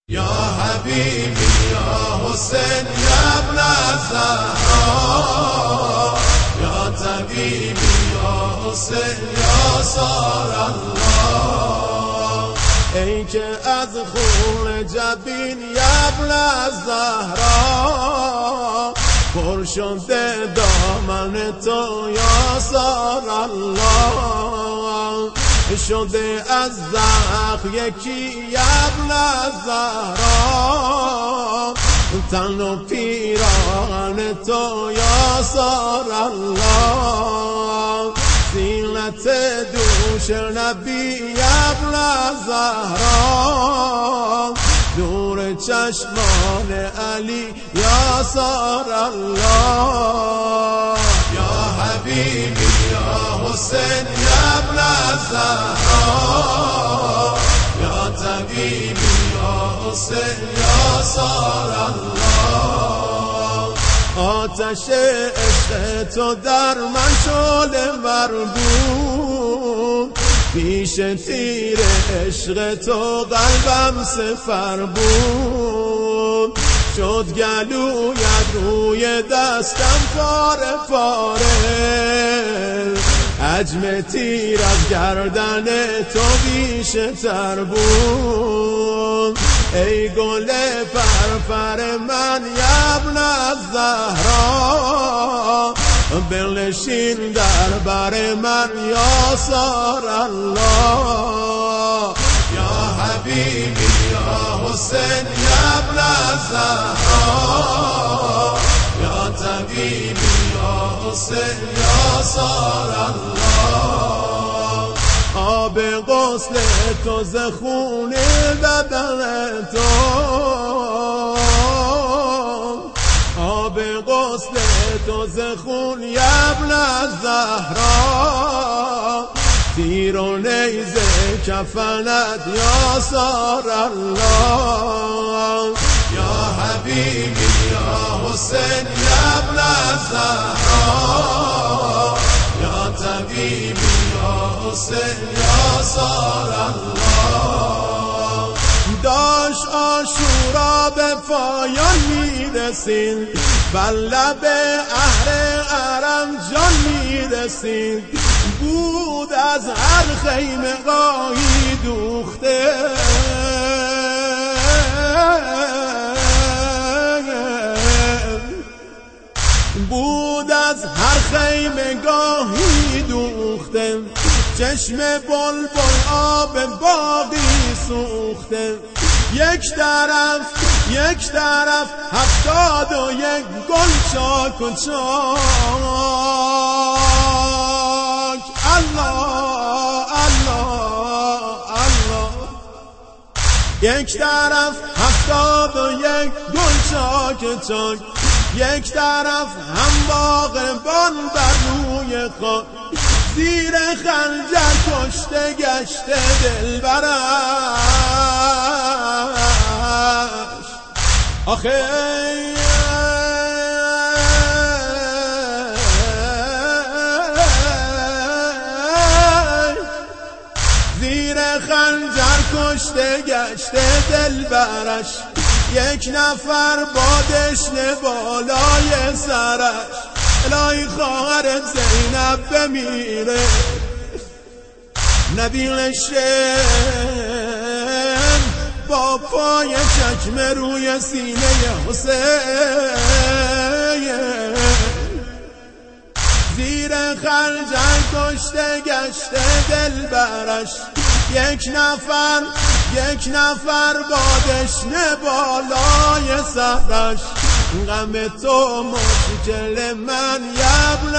یا حبیبی یا حسین یا ابن الزهرا یا طبیبی یا حسین یا سار الله. ای که از خون جبین یا ابن الزهرا پر شده دامن تو یا سار الله. شده از زخم یکی یا ابن الزهرا تن و پیراهن تو یا سار الله. زینت دوش نبی یا ابن الزهرا نور چشمان علی یا سار الله. یا حبیبی یا حسین یا ابن الزهرا یا طبیبی یا حسین یا سار الله. آتش عشق تو در من شعله مربوط پیش تیر عشق تو قلبم سفر بود. شد گلویت روی دستم پاره پاره حجم تیر از گردن تو بیشتر بود. ای گل فرفر من یا ابن الزهرا بنشین در بر من یا سار الله. یا حبیبی یا حسین یا ابن الزهرا یا طبیبی یا حسین یا سار الله. آب غسل تو ز خون بدن تو آب غسل تو ز خون یا ابن الزهرا تیر و نیزه کفنت یا سار الله. یا حبیبی یا حسین یا ابن الزهرا یا طبیبی یا حسین یا سار الله. داشت عاشورا به پایان میرسید بر لب اهل حرم جان میرسید. بود از هر خیمه گاهی دوخته بود از هر خیمه گاهی دوخته. چشم بلبل آب باقی سوخته. یک طرف 71 گل چاک و چاک. الله الله الله. یک طرف 71 گل چاک چاک. یک طرف هم باغبان بر روی خاک. زیر خنجر کشته گشته دلبرش. آخه زیر خنجر کشته گشته دلبرش. یک نفر با دشنه بالای سرش. الهی خواهر زینب بمیره نبیل شم با پای چکمه روی سینه حسین. زیر خنجر کشته گشته دلبرش. یک نفر با دشنه بالای سرش. غم تو مشکل من یا ابن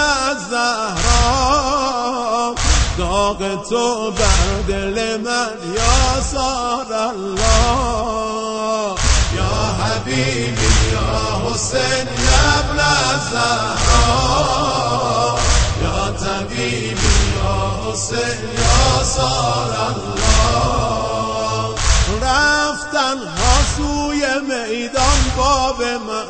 الزهرا داغ تو بر دل من یا سار الله. یا حبیبی یا حسین یا ابن الزهرا یا طبیبی یا حسین یا سار الله. رفتن ها سوی میدان باب من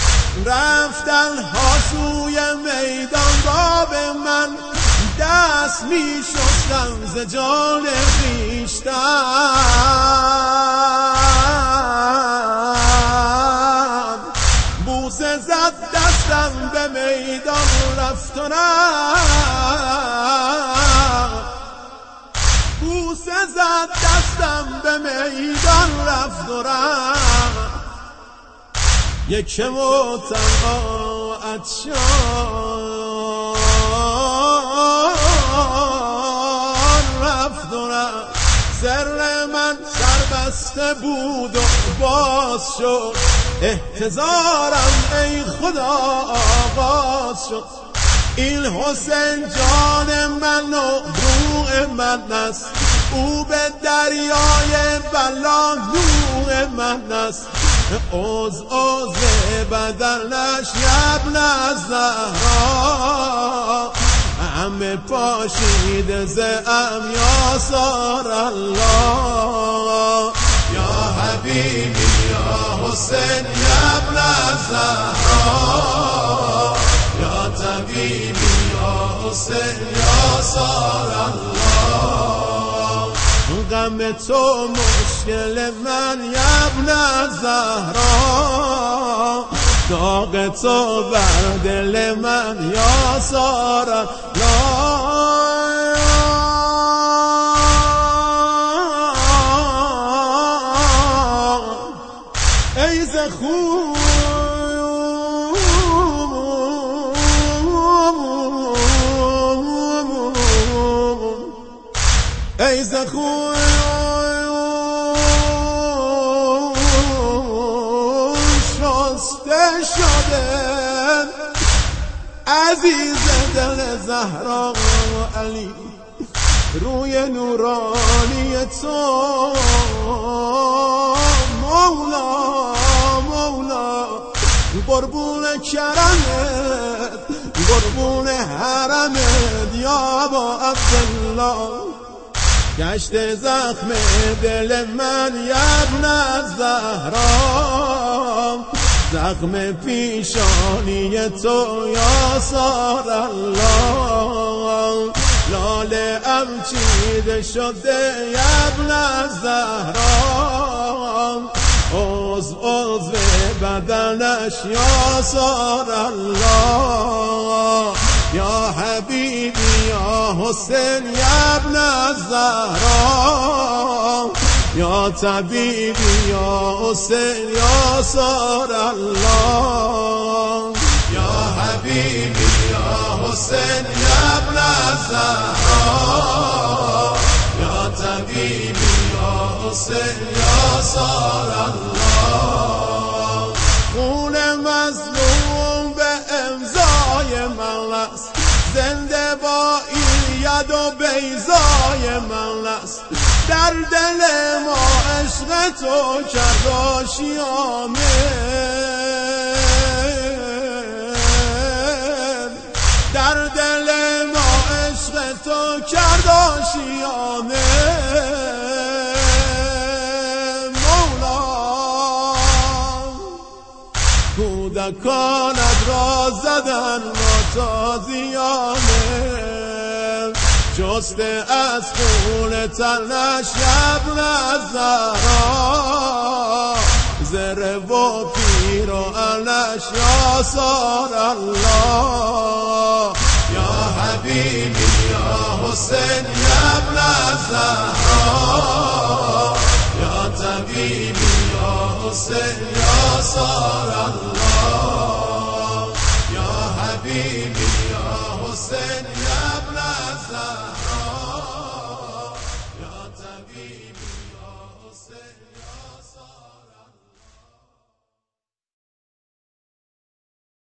رفتن ها سوی میدان باب من. دست دست می شستم ز جان خویشتن، بوسه زد دستم به میدان رفت و رفت، بوسه زد دستم به میدان رفت و رفت، یک متقاعد شد رفت و رفت، سر من سربسته بود و باز شد، احتضارم ای خدا آغاز شد، این حسین جان من و روح من است، او به دریای بلا نوح من است، عوض بدنش ابن الزهرا، همه پاشیده ز امیاسار الله، یا حبیبی یا حسین یا ابن الزهرا، یا طبیبی یا حسین یا سار الله، غم تو مشکل من یا ابن الزهرا، داغ تو بر دل من یا سار الله، ای زخون ای زخون شسته شده عزیز دل زهرا و علی، روی نورانی تو مولا مولا، قربون کرمت قربون حرمت یا با عبدالله، گشت زخم دل من یا ابن الزهرا، زخم پیشانی تو یا سار الله، لاله ام چیده شده یا ابن الزهرا، عضو بدنش یا سار الله، یا حبیبی یا حسین یا ابن الزهرا، یا طبیبی یا حسین یا سار الله، یا حبیبی یا حسین یا ابن الزهرا، یا طبیبی یا حسین یا سار الله، خون مظلوم به امضای من است، زنده با ایلید و بیضای من است، در دل ما عشق تو کرد آشیانه، در دل ما عشق تو کرد آشیانه، مولا کودکانت را زدن تازیانه، جسته از خون تنش ابن الزهرا، زره و پیر و علش یا سار الله، یا حبیبی یا حسین یا ابن الزهرا، یا طبیبی یا حسین یا سار الله، یا حبیبی یا